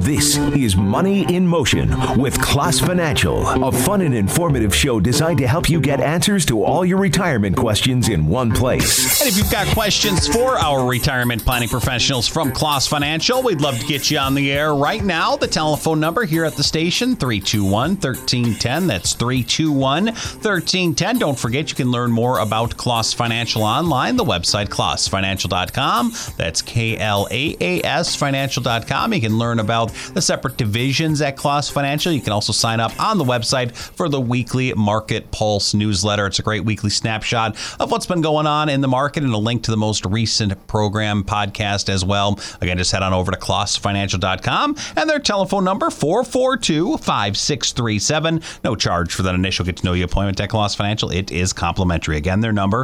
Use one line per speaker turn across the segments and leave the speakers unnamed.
This is Money in Motion with Class Financial, a fun and informative show designed to help you get answers to all your retirement questions in one place.
And if you've got questions for our retirement planning professionals from Class Financial, we'd love to get you on the air right now. The telephone number here at the station, 321-1310. That's 321-1310. Don't forget, you can learn more about Class Financial online. The website, classfinancial.com. That's KLAAS financial.com. You can learn about the separate divisions at Class Financial. You can also sign up on the website for the weekly Market Pulse newsletter. It's a great weekly snapshot of what's been going on in the market and a link to the most recent program podcast as well. Again, just head on over to classfinancial.com and their telephone number, 442-5637. No charge for that initial get-to-know-you appointment at Class Financial. It is complimentary. Again, their number,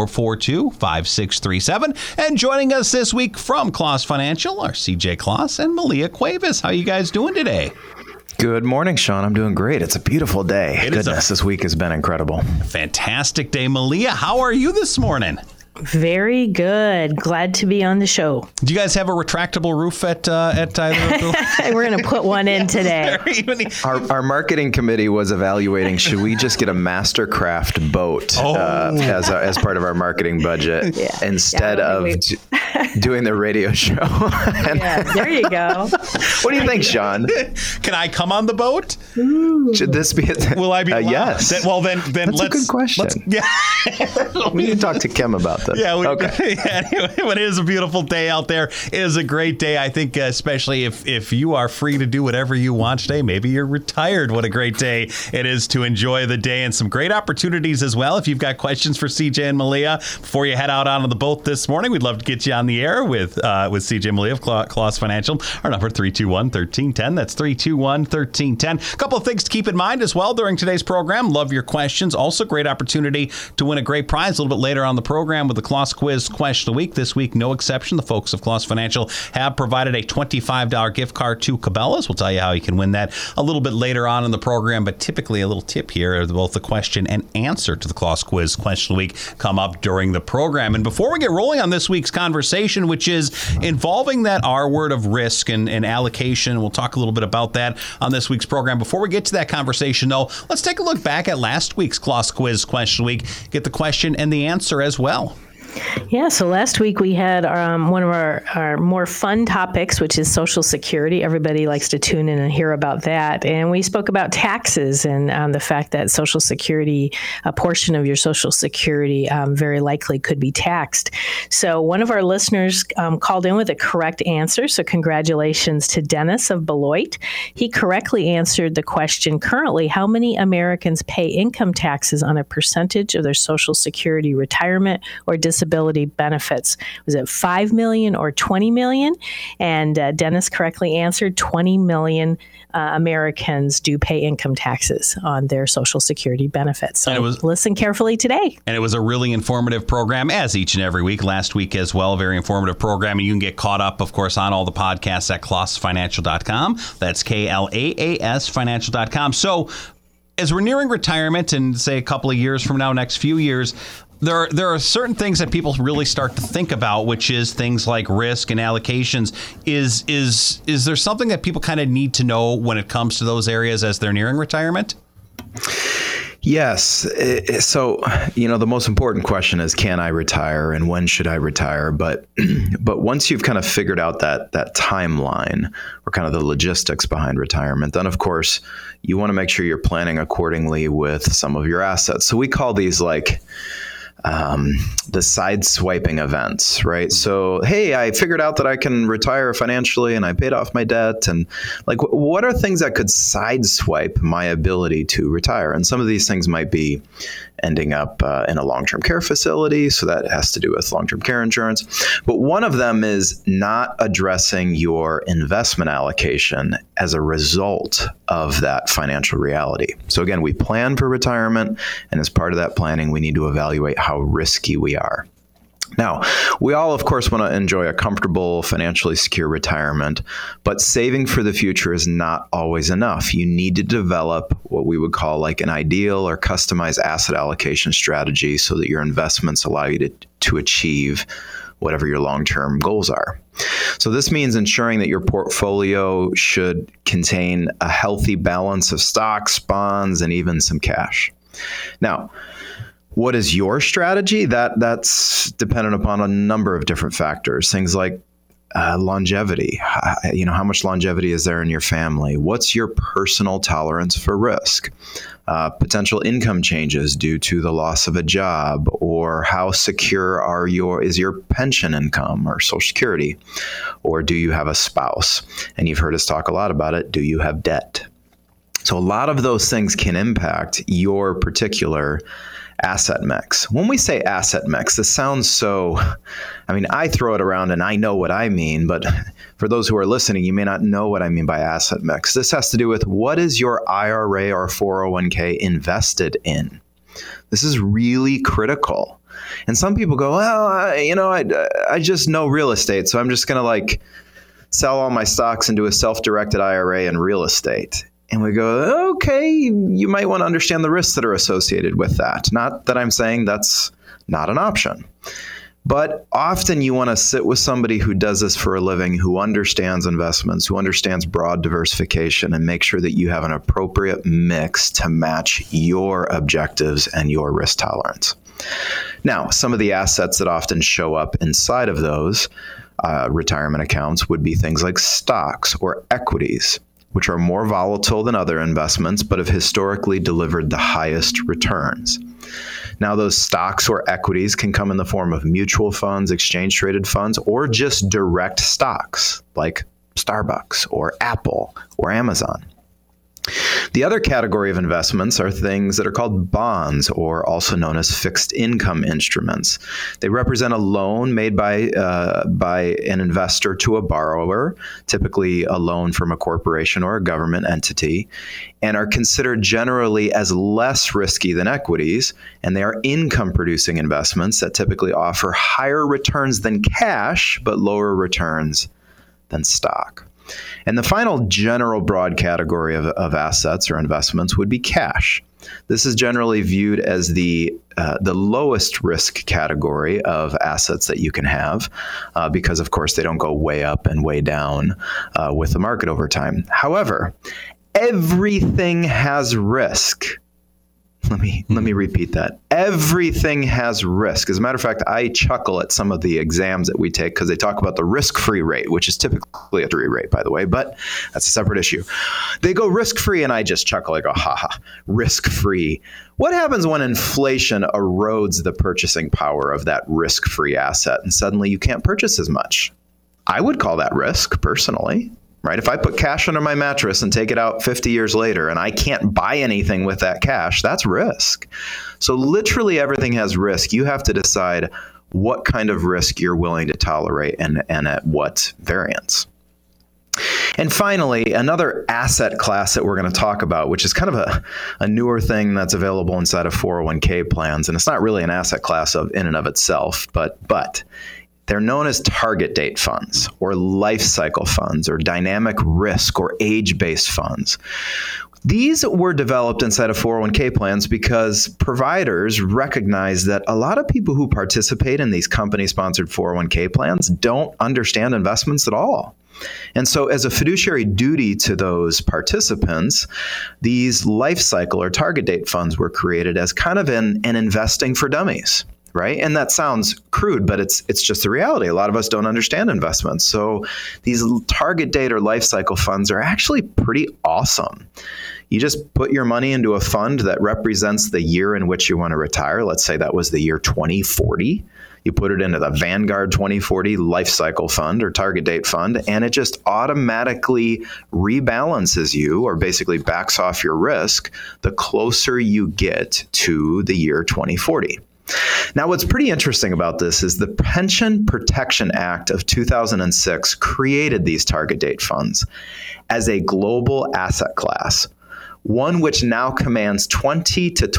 442-5637. And joining us this week from Class Financial are CJ Claus and Malia Cuevas. How are you guys doing today?
Good morning, Sean. I'm doing great. It's a beautiful day. Goodness, this week has been incredible.
Fantastic day. Malia, how are you this morning?
Very good. Glad to be on the show.
Do you guys have a retractable roof at either?
We're going to put one in today.
Our marketing committee was evaluating, should we just get a Mastercraft boat as part of our marketing budget instead of doing the radio show?
There you go.
What do you think, Sean?
Can I come on the boat?
Should this be?
Will I be allowed?
Yes.
Then
That's
let's.
a good question. We need to talk to Kim about this.
Okay. Anyway, but it is a beautiful day out there. It is a great day. I think, especially if you are free to do whatever you want today. Maybe you're retired. What a great day it is to enjoy the day, and some great opportunities as well. If you've got questions for CJ and Malia before you head out onto the boat this morning, we'd love to get you on the air with CJ and Malia of Claus Financial. Our number, 321-1310. That's 321-1310. A couple of things to keep in mind as well during today's program. Love your questions. Also, great opportunity to win a great prize a little bit later on the program with the Claus Quiz Question of the Week. This week, no exception. The folks of Claus Financial have provided a $25 gift card to Cabela's. We'll tell you how you can win that a little bit later on in the program, but typically a little tip here, both the question and answer to the Claus Quiz Question of the Week come up during the program. And before we get rolling on this week's conversation, which is involving that R word of risk and allocation, we'll talk a little bit about that on this week's program. Before we get to that conversation, though, let's take a look back at last week's Claus Quiz Question of the Week, get the question and the answer as well.
Yeah, so last week we had one of our more fun topics, which is Social Security. Everybody likes to tune in and hear about that. And we spoke about taxes and the fact that Social Security, a portion of your Social Security very likely could be taxed. So one of our listeners called in with a correct answer. So congratulations to Dennis of Beloit. He correctly answered the question, currently, how many Americans pay income taxes on a percentage of their Social Security retirement or disability benefits? Was it 5 million or 20 million? And Dennis correctly answered 20 million Americans do pay income taxes on their Social Security benefits. So listen carefully today.
And it was a really informative program, as each and every week. Last week as well, very informative program. And you can get caught up, of course, on all the podcasts at classfinancial.com. That's KLAAS financial.com. So as we're nearing retirement and say a couple of years from now, next few years, there are certain things that people really start to think about, which is things like risk and allocations. Is there something that people kind of need to know when it comes to those areas as they're nearing retirement?
Yes. So, the most important question is, can I retire and when should I retire? But once you've kind of figured out that timeline or kind of the logistics behind retirement, then of course you want to make sure you're planning accordingly with some of your assets. So we call these like the side swiping events, right? So, hey, I figured out that I can retire financially and I paid off my debt. And like, what are things that could sideswipe my ability to retire? And some of these things might be ending up in a long-term care facility. So that has to do with long-term care insurance. But one of them is not addressing your investment allocation as a result of that financial reality. So again, we plan for retirement, and as part of that planning, we need to evaluate how risky we are. Now, we all, of course, want to enjoy a comfortable, financially secure retirement, but saving for the future is not always enough. You need to develop what we would call like an ideal or customized asset allocation strategy so that your investments allow you to achieve whatever your long-term goals are. So this means ensuring that your portfolio should contain a healthy balance of stocks, bonds, and even some cash. Now, what is your strategy? That's dependent upon a number of different factors. Things like longevity. How much longevity is there in your family? What's your personal tolerance for risk? Potential income changes due to the loss of a job, or how secure is your pension income or Social Security? Or do you have a spouse? And you've heard us talk a lot about it. Do you have debt? So a lot of those things can impact your particular asset mix. When we say asset mix, this sounds so, I throw it around and I know what I mean, but for those who are listening, you may not know what I mean by asset mix. This has to do with what is your IRA or 401k invested in? This is really critical. And some people go, well, I just know real estate, so I'm just going to sell all my stocks and do a self-directed IRA in real estate. And we go, okay, you might want to understand the risks that are associated with that. Not that I'm saying that's not an option. But often you want to sit with somebody who does this for a living, who understands investments, who understands broad diversification, and make sure that you have an appropriate mix to match your objectives and your risk tolerance. Now, some of the assets that often show up inside of those retirement accounts would be things like stocks or equities, which are more volatile than other investments, but have historically delivered the highest returns. Now, those stocks or equities can come in the form of mutual funds, exchange-traded funds, or just direct stocks like Starbucks or Apple or Amazon. The other category of investments are things that are called bonds, or also known as fixed income instruments. They represent a loan made by an investor to a borrower, typically a loan from a corporation or a government entity, and are considered generally as less risky than equities, and they are income-producing investments that typically offer higher returns than cash, but lower returns than stock. And the final general broad category of assets or investments would be cash. This is generally viewed as the lowest risk category of assets that you can have because, of course, they don't go way up and way down with the market over time. However, everything has risk. Let me repeat that. Everything has risk. As a matter of fact, I chuckle at some of the exams that we take because they talk about the risk-free rate, which is typically a 3 rate, by the way, but that's a separate issue. They go risk-free, and I just chuckle. I go, risk-free. What happens when inflation erodes the purchasing power of that risk-free asset, and suddenly you can't purchase as much? I would call that risk, personally. Right? If I put cash under my mattress and take it out 50 years later and I can't buy anything with that cash, that's risk. So literally everything has risk. You have to decide what kind of risk you're willing to tolerate and at what variance. And finally, another asset class that we're going to talk about, which is kind of a newer thing that's available inside of 401k plans. And it's not really an asset class in and of itself, but they're known as target date funds or life cycle funds or dynamic risk or age-based funds. These were developed inside of 401k plans because providers recognize that a lot of people who participate in these company-sponsored 401k plans don't understand investments at all. And so as a fiduciary duty to those participants, these life cycle or target date funds were created as kind of an investing for dummies. Right? And that sounds crude, but it's just the reality. A lot of us don't understand investments. So these target date or life cycle funds are actually pretty awesome. You just put your money into a fund that represents the year in which you want to retire. Let's say that was the year 2040. You put it into the Vanguard 2040 life cycle fund or target date fund, and it just automatically rebalances you, or basically backs off your risk, the closer you get to the year 2040. Now, what's pretty interesting about this is the Pension Protection Act of 2006 created these target date funds as a global asset class, one which now commands 20 to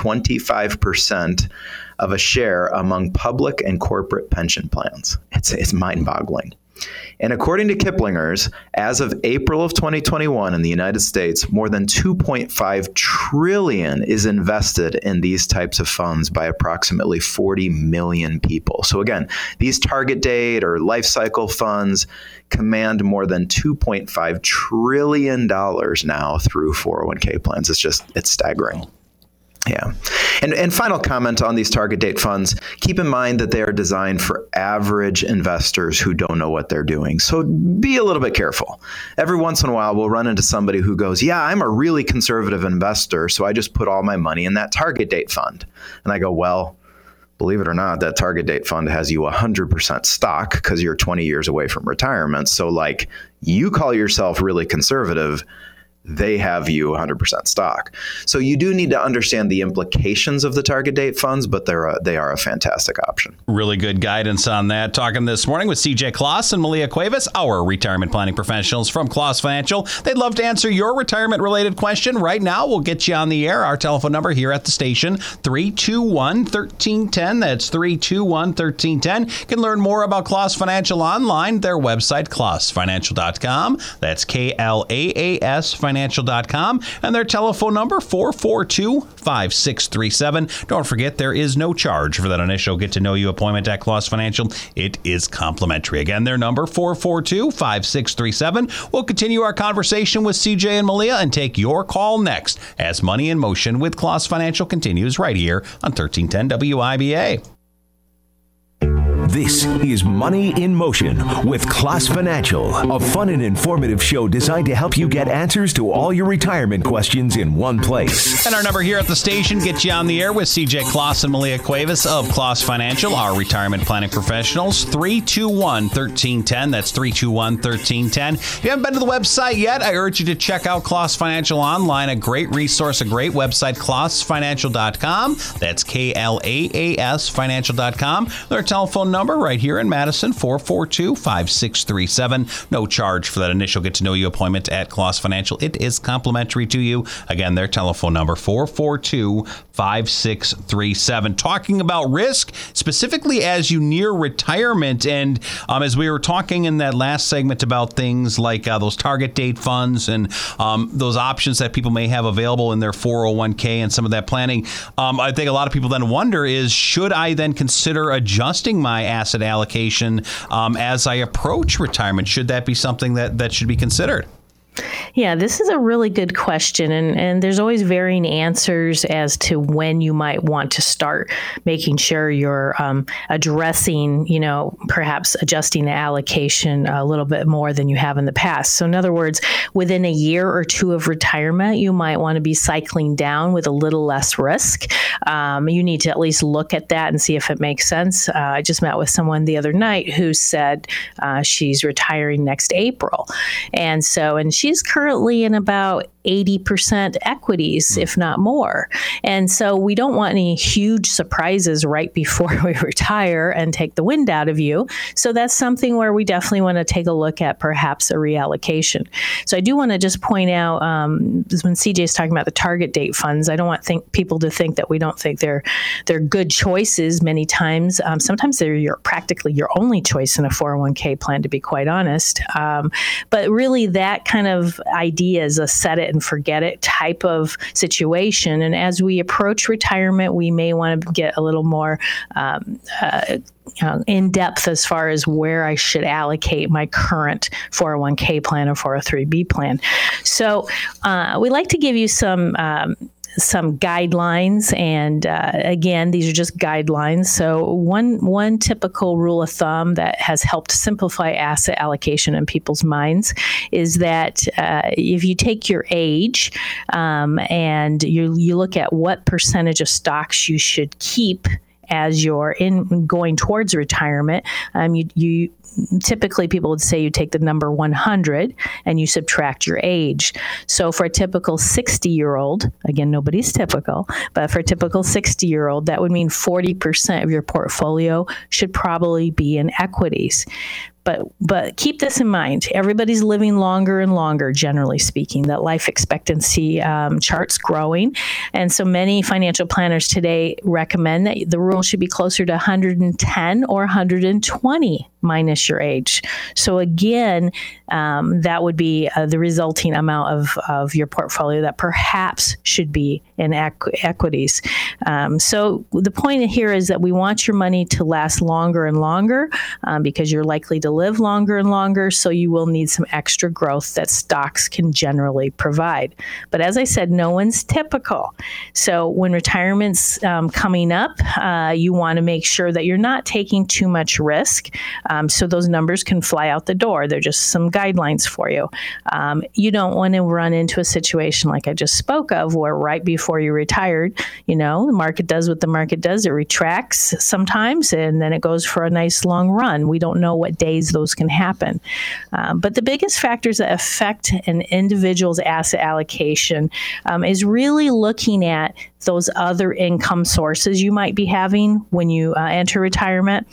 25% of a share among public and corporate pension plans. It's mind-boggling. And according to Kiplinger's, as of April of 2021 in the United States, more than 2.5 trillion is invested in these types of funds by approximately 40 million people. So again, these target date or life cycle funds command more than $2.5 trillion now through 401k plans. It's staggering. Yeah. And final comment on these target date funds, keep in mind that they are designed for average investors who don't know what they're doing. So be a little bit careful. Every once in a while, we'll run into somebody who goes, yeah, I'm a really conservative investor, so I just put all my money in that target date fund. And I go, well, believe it or not, that target date fund has you 100% stock because you're 20 years away from retirement. So like you call yourself really conservative, they have you 100% stock. So you do need to understand the implications of the target date funds, but they are a fantastic option.
Really good guidance on that. Talking this morning with CJ Kloss and Malia Cuevas, our retirement planning professionals from Kloss Financial. They'd love to answer your retirement-related question. Right now, we'll get you on the air. Our telephone number here at the station, 321-1310. That's 321-1310. You can learn more about Kloss Financial online. Their website, klossfinancial.com. That's KLAAS Financial.com, and their telephone number 442-5637. Don't forget, there is no charge for that initial get to know you appointment at Kloss Financial. It is complimentary. Again, their number 442-5637. We'll continue our conversation with CJ and Malia and take your call next as Money in Motion with Kloss Financial continues right here on 1310 WIBA.
This is Money in Motion with Kloss Financial, a fun and informative show designed to help you get answers to all your retirement questions in one place.
And our number here at the station gets you on the air with CJ Kloss and Malia Cuevas of Kloss Financial, our retirement planning professionals, 321-1310. That's 321-1310. If you haven't been to the website yet, I urge you to check out Kloss Financial online, a great resource, a great website, klossfinancial.com. That's KLAAS financial.com. Their telephone number right here in Madison, 442-5637. No charge for that initial get to know you appointment at Kloss Financial. It is complimentary to you. Again, their telephone number, 442-5637. Talking about risk, specifically as you near retirement. And as we were talking in that last segment about things like those target date funds and those options that people may have available in their 401k and some of that planning, I think a lot of people then wonder is, should I then consider adjusting my asset allocation as I approach retirement? Should that be something that should be considered?
Yeah, this is a really good question, and there's always varying answers as to when you might want to start making sure you're addressing, perhaps adjusting the allocation a little bit more than you have in the past. So in other words, within a year or two of retirement, you might want to be cycling down with a little less risk. You need to at least look at that and see if it makes sense. I just met with someone the other night who said she's retiring next April. And she's currently in about 80% equities, if not more. And so we don't want any huge surprises right before we retire and take the wind out of you. So that's something where we definitely want to take a look at perhaps a reallocation. So I do want to just point out, when CJ is talking about the target date funds, I don't want people to think that we don't think they're good choices many times. Sometimes they're practically your only choice in a 401k plan, to be quite honest. But really that kind of idea is a set it and forget it type of situation. And as we approach retirement, we may want to get a little more in depth as far as where I should allocate my current 401k plan or 403b plan. So we like to give you some guidelines, and again, these are just guidelines. So one typical rule of thumb that has helped simplify asset allocation in people's minds is that if you take your age and you look at what percentage of stocks you should keep as you're going towards retirement, you typically people would say you take the number 100 and you subtract your age. So for a typical 60-year-old, again, nobody's typical, but for a typical 60-year-old, that would mean 40% of your portfolio should probably be in equities. But keep this in mind. Everybody's living longer and longer, generally speaking. That life expectancy chart's growing. And so many financial planners today recommend that the rule should be closer to 110 or 120 minus your age. So again, that would be the resulting amount of your portfolio that perhaps should be in equities. So the point here is that we want your money to last longer and longer because you're likely to live longer and longer. So you will need some extra growth that stocks can generally provide. But as I said, no one's typical. So when retirement's coming up, you want to make sure that you're not taking too much risk. So those numbers can fly out the door. They're just some guidelines for you. You don't want to run into a situation like I just spoke of, where right before you're retired, the market does what the market does. It retracts sometimes, and then it goes for a nice long run. We don't know what days those can happen. But the biggest factors that affect an individual's asset allocation is really looking at those other income sources you might be having when you enter retirement.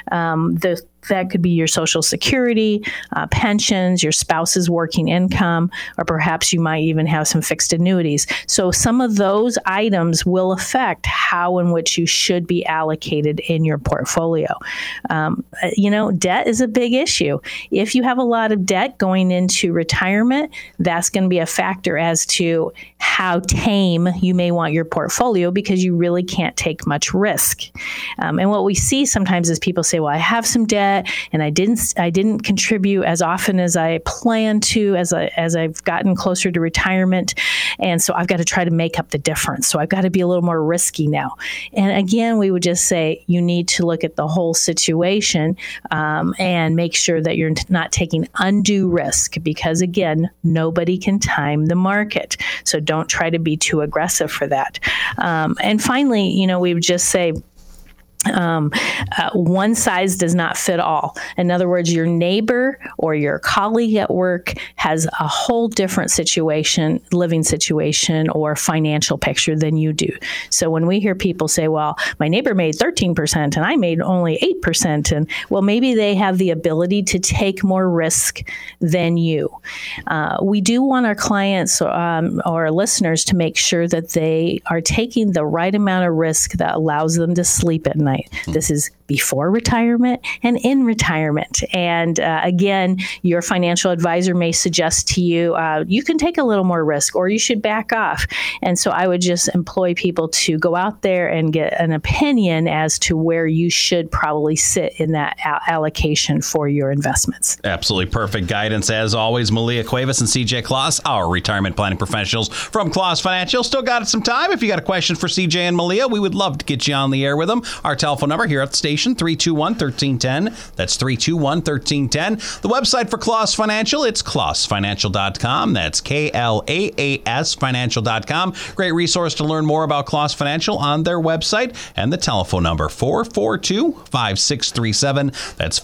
That could be your Social Security, pensions, your spouse's working income, or perhaps you might even have some fixed annuities. So some of those items will affect how in which you should be allocated in your portfolio. Debt is a big issue. If you have a lot of debt going into retirement, that's going to be a factor as to how tame you may want your portfolio, because you really can't take much risk. And what we see sometimes is people say, well, I have some debt and I didn't contribute as often as I planned to as I've gotten closer to retirement. And so I've got to try to make up the difference. So I've got to be a little more risky now. And again, we would just say you need to look at the whole situation and make sure that you're not taking undue risk, because again, nobody can time the market. So don't try to be too aggressive for that. And finally, we would just say, one size does not fit all. In other words, your neighbor or your colleague at work has a whole different living situation or financial picture than you do. So when we hear people say, well, my neighbor made 13% and I made only 8%, and well, maybe they have the ability to take more risk than you. We do want our clients or our listeners to make sure that they are taking the right amount of risk that allows them to sleep at night. This is before retirement and in retirement. And again, your financial advisor may suggest to you, you can take a little more risk or you should back off. And so I would just employ people to go out there and get an opinion as to where you should probably sit in that allocation for your investments.
Absolutely perfect guidance as always. Malia Cuevas and CJ Kloss, our retirement planning professionals from Kloss Financial. Still got some time. If you got a question for CJ and Malia, we would love to get you on the air with them. Our telephone number here at the station, 321-1310. That's 321-1310. The website for Kloss Financial, it's klossfinancial.com. That's KLAAS financial.com. Great resource to learn more about Kloss Financial on their website. And the telephone number, 442-5637. That's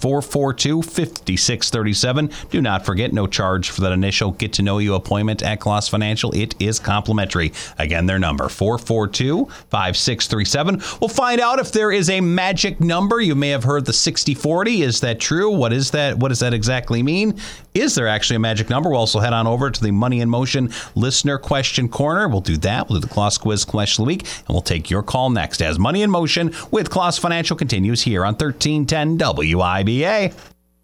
442-5637. Do not forget, no charge for that initial get-to-know-you appointment at Kloss Financial. It is complimentary. Again, their number, 442-5637. We'll find out if there is a magic number. You may have heard the 60-40. Is that true? What is that? What does that exactly mean? Is there actually a magic number? We'll also head on over to the Money in Motion listener question corner. We'll do that. We'll do the Kloss Quiz question of the week, and we'll take your call next as Money in Motion with Kloss Financial continues here on 1310 WIBA.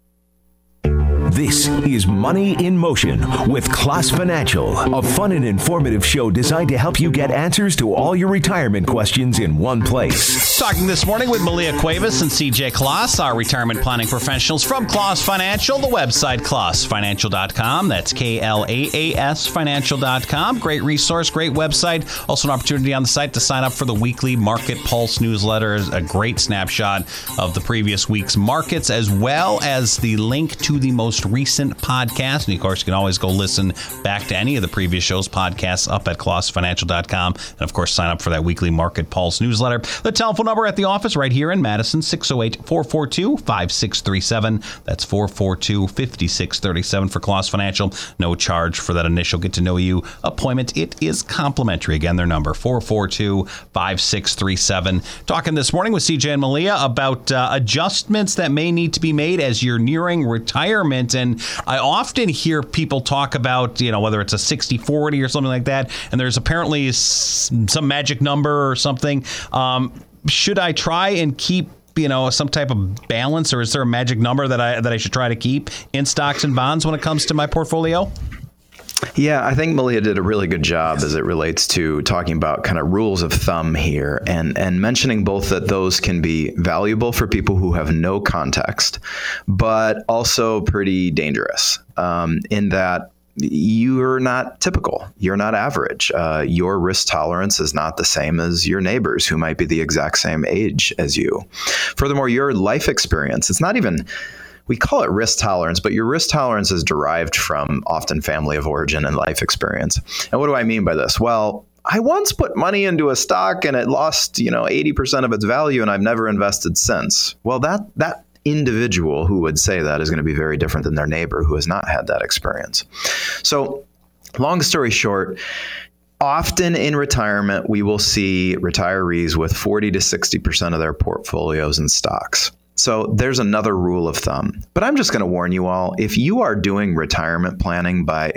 This is Money in Motion with Kloss Financial, a fun and informative show designed to help you get answers to all your retirement questions in one place.
Talking this morning with Malia Cuevas and CJ Kloss, our retirement planning professionals from Kloss Financial. The website, klossfinancial.com. That's KLAAS financial.com. Great resource, great website. Also an opportunity on the site to sign up for the weekly Market Pulse newsletter. A great snapshot of the previous week's markets, as well as the link to the most recent podcast. And of course, you can always go listen back to any of the previous shows, podcasts up at ColossFinancial.com. And of course, sign up for that weekly Market Pulse newsletter. The telephone number at the office right here in Madison, 608-442-5637. That's 442-5637 for Coloss Financial. No charge for that initial get-to-know-you appointment. It is complimentary. Again, their number, 442-5637. Talking this morning with CJ and Malia about adjustments that may need to be made as you're nearing retirement. And I often hear people talk about, whether it's a 60-40 or something like that, and there's apparently some magic number or something. Should I try and keep some type of balance, or is there a magic number that I should try to keep in stocks and bonds when it comes to my portfolio?
Yeah, I think Malia did a really good job as it relates to talking about kind of rules of thumb here and mentioning both that those can be valuable for people who have no context, but also pretty dangerous in that you're not typical. You're not average. Your risk tolerance is not the same as your neighbors who might be the exact same age as you. Furthermore, your life experience, it's not even... We call it risk tolerance, but your risk tolerance is derived from often family of origin and life experience. And what do I mean by this? Well, I once put money into a stock and it lost, 80% of its value and I've never invested since. Well, that individual who would say that is going to be very different than their neighbor who has not had that experience. So, long story short, often in retirement, we will see retirees with 40 to 60% of their portfolios in stocks. So there's another rule of thumb. But I'm just going to warn you all, if you are doing retirement planning by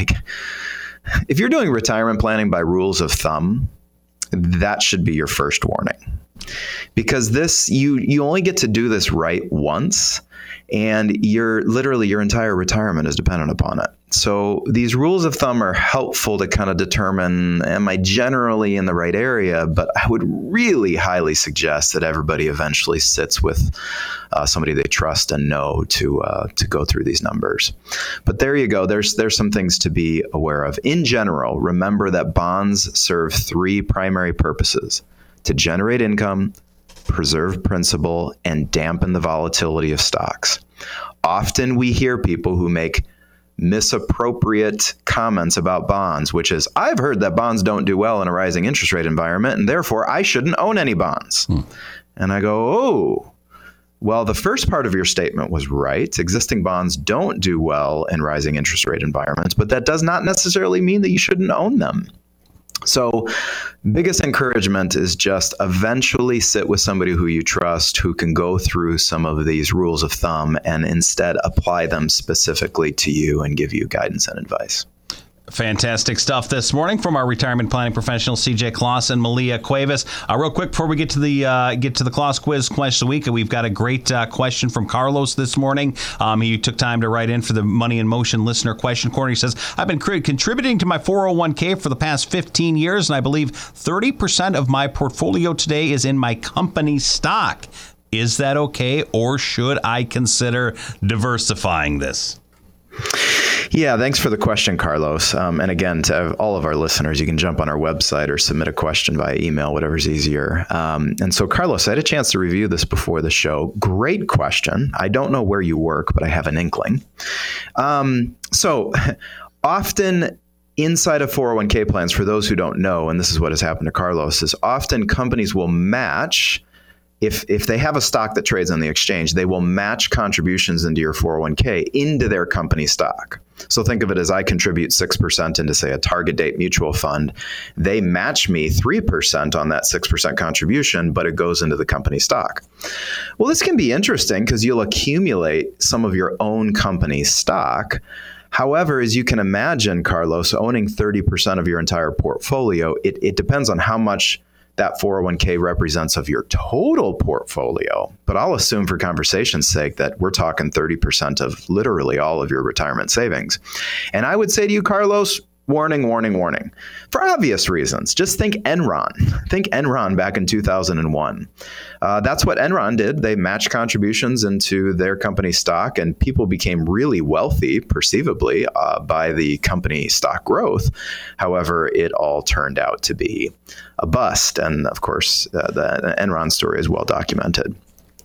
rules of thumb, that should be your first warning. Because this, you only get to do this right once, and your entire retirement is dependent upon it. So these rules of thumb are helpful to kind of determine, am I generally in the right area? But I would really highly suggest that everybody eventually sits with somebody they trust and know to go through these numbers. But there you go. There's some things to be aware of. In general, remember that bonds serve three primary purposes: to generate income, preserve principal, and dampen the volatility of stocks. Often we hear people who make misappropriate comments about bonds, which is, I've heard that bonds don't do well in a rising interest rate environment, and therefore I shouldn't own any bonds. And I go, oh, well, the first part of your statement was right. Existing bonds don't do well in rising interest rate environments, but that does not necessarily mean that you shouldn't own them. So biggest encouragement is just eventually sit with somebody who you trust, who can go through some of these rules of thumb and instead apply them specifically to you and give you guidance and advice.
Fantastic stuff this morning from our retirement planning professionals, CJ Coloss and Malia Cuevas. Real quick before we get to the Coloss quiz question of the week, we've got a great question from Carlos this morning. He took time to write in for the Money in Motion listener question corner. He says, I've been contributing to my 401k for the past 15 years, and I believe 30% of my portfolio today is in my company stock. Is that okay, or should I consider diversifying this?
Yeah, thanks for the question, Carlos. And again, to all of our listeners, you can jump on our website or submit a question via email, whatever's easier. And so, Carlos, I had a chance to review this before the show. Great question. I don't know where you work, but I have an inkling. So often inside of 401k plans, for those who don't know, and this is what has happened to Carlos, is often companies will match. If they have a stock that trades on the exchange, they will match contributions into your 401k into their company stock. So think of it as I contribute 6% into, say, a target date mutual fund. They match me 3% on that 6% contribution, but it goes into the company stock. Well, this can be interesting because you'll accumulate some of your own company stock. However, as you can imagine, Carlos, owning 30% of your entire portfolio, it depends on how much that 401k represents of your total portfolio. But I'll assume for conversation's sake that we're talking 30% of literally all of your retirement savings. And I would say to you, Carlos, warning, warning, warning. For obvious reasons. Just think Enron. Think Enron back in 2001. That's what Enron did. They matched contributions into their company stock, and people became really wealthy, perceivably, by the company stock growth. However, it all turned out to be a bust. And of course, the Enron story is well documented.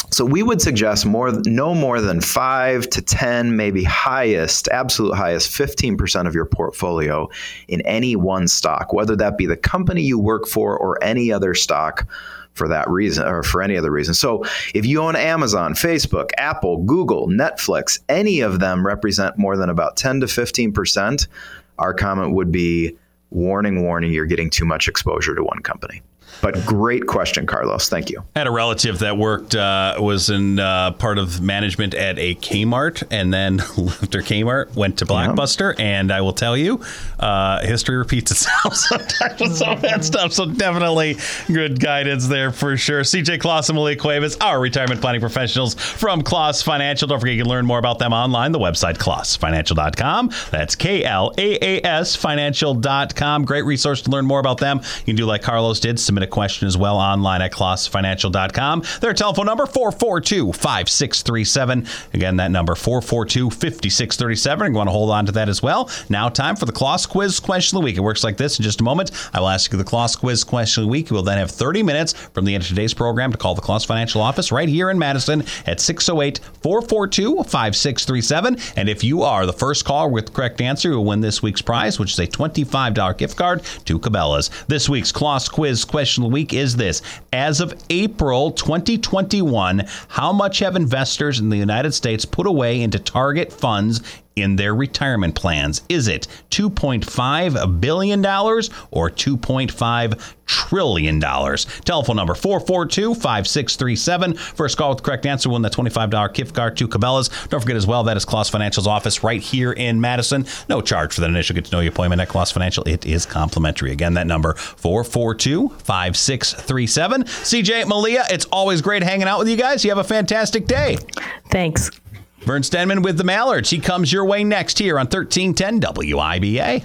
So we would suggest no more than 5 to 10, maybe absolute highest 15% of your portfolio in any one stock, whether that be the company you work for or any other stock for that reason or for any other reason. So if you own Amazon, Facebook, Apple, Google, Netflix, any of them represent more than about 10 to 15%, our comment would be warning, you're getting too much exposure to one company. But great question, Carlos. Thank you.
I had a relative that worked, was in part of management at a Kmart, and then after Kmart went to Blockbuster. Yeah. And I will tell you, history repeats itself sometimes with some of that stuff. So definitely good guidance there for sure. CJ Kloss and Malia Cuevas, our retirement planning professionals from Kloss Financial. Don't forget you can learn more about them online. The website, klossfinancial.com. That's KLAAS financial.com. Great resource to learn more about them. You can do like Carlos did, submit a question as well online at klossfinancial.com. Their telephone number, 442-5637. Again, that number, 442-5637. You want to hold on to that as well. Now time for the Kloss Quiz Question of the Week. It works like this. In just a moment, I will ask you the Kloss Quiz Question of the Week. You will then have 30 minutes from the end of today's program to call the Kloss Financial office right here in Madison at 608-442-5637. And if you are the first caller with the correct answer, you'll win this week's prize, which is a $25 gift card to Cabela's. This week's Kloss Quiz Question of the Week is this. As of April 2021, how much have investors in the United States put away into target funds in their retirement plans? Is it $2.5 billion or $2.5 trillion? Telephone number 442-5637. First call with the correct answer will win the $25 gift card to Cabela's. Don't forget as well, that is Kloss Financial's office right here in Madison. No charge for that initial get-to-know-you appointment at Kloss Financial. It is complimentary. Again, that number, 442-5637. CJ, Malia, it's always great hanging out with you guys. You have a fantastic day.
Thanks.
Vern Stenman with the Mallards. He comes your way next here on 1310 WIBA.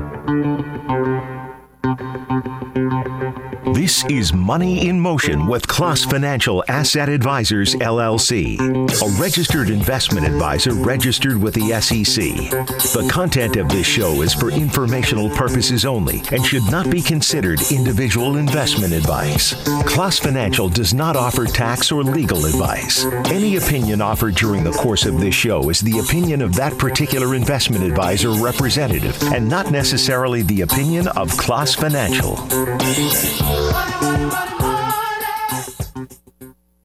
This is Money in Motion with Kloss Financial Asset Advisors, LLC, a registered investment advisor registered with the SEC. The content of this show is for informational purposes only and should not be considered individual investment advice. Kloss Financial does not offer tax or legal advice. Any opinion offered during the course of this show is the opinion of that particular investment advisor representative and not necessarily the opinion of Kloss Financial.
Money, money, money.